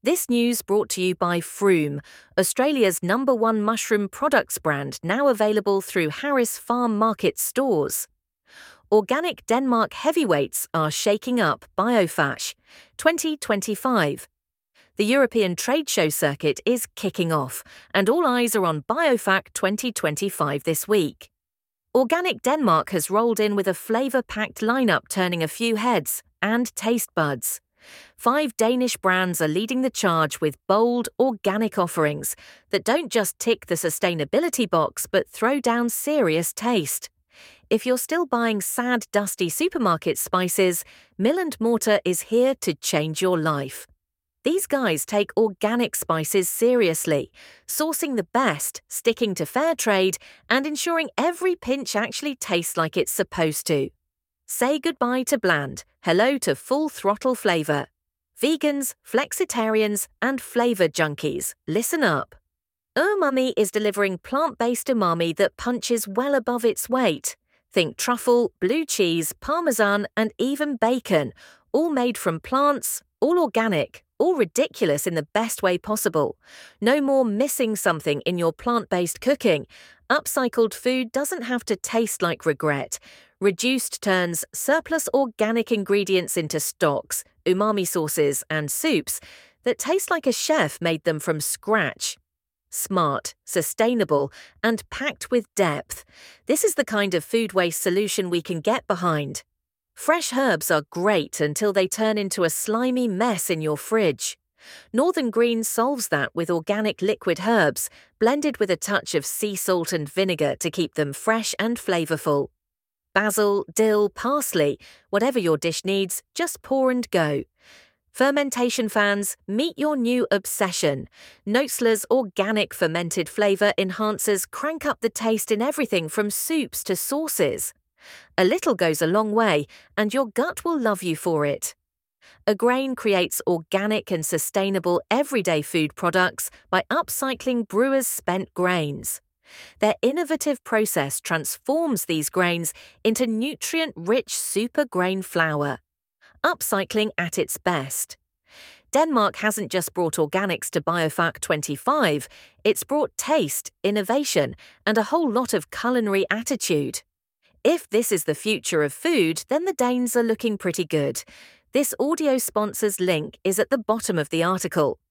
This news brought to you by Froome, Australia's #1 mushroom products brand, now available through Harris Farm Market stores. Organic Denmark heavyweights are shaking up Biofash 2025. The European trade show circuit is kicking off, and all eyes are on Biofash 2025 this week. Organic Denmark has rolled in with a flavour-packed lineup turning a few heads and taste buds. 5 Danish brands are leading the charge with bold, organic offerings that don't just tick the sustainability box but throw down serious taste. If you're still buying sad, dusty supermarket spices, Mill & Mortar is here to change your life. These guys take organic spices seriously, sourcing the best, sticking to fair trade, and ensuring every pinch actually tastes like it's supposed to. Say goodbye to bland, hello to full throttle flavour. Vegans, flexitarians, and flavour junkies, listen up. Umami is delivering plant-based umami that punches well above its weight. Think truffle, blue cheese, parmesan, and even bacon, all made from plants, all organic, all ridiculous in the best way possible. No more missing something in your plant-based cooking. Upcycled food doesn't have to taste like regret. Reduced turns surplus organic ingredients into stocks, umami sauces, and soups that taste like a chef made them from scratch. Smart, sustainable, and packed with depth. This is the kind of food waste solution we can get behind. Fresh herbs are great until they turn into a slimy mess in your fridge. Northern Green solves that with organic liquid herbs, blended with a touch of sea salt and vinegar to keep them fresh and flavourful. Basil, dill, parsley, whatever your dish needs, just pour and go. Fermentation fans, meet your new obsession. Notesla's organic fermented flavour enhancers crank up the taste in everything from soups to sauces. A little goes a long way, and your gut will love you for it. Agrain creates organic and sustainable everyday food products by upcycling brewers' spent grains. Their innovative process transforms these grains into nutrient-rich super grain flour. Upcycling at its best. Denmark hasn't just brought organics to Biofash 25, it's brought taste, innovation, and a whole lot of culinary attitude. If this is the future of food, then the Danes are looking pretty good. This audio sponsor's link is at the bottom of the article.